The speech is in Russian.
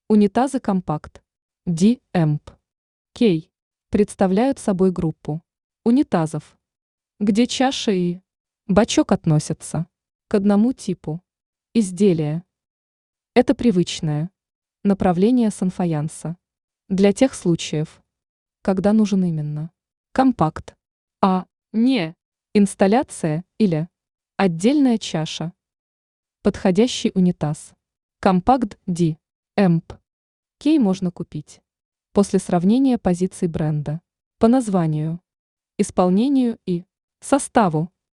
Унитазы компакт D, EMP, K представляют собой группу унитазов, где чаша и бачок относятся к одному типу изделия. Это привычное направление санфаянса для тех случаев, когда нужен именно компакт, а не инсталляция или отдельная чаша. Подходящий унитаз. Компакт D, EMP, K можно купить после сравнения позиций бренда по названию, исполнению и составу.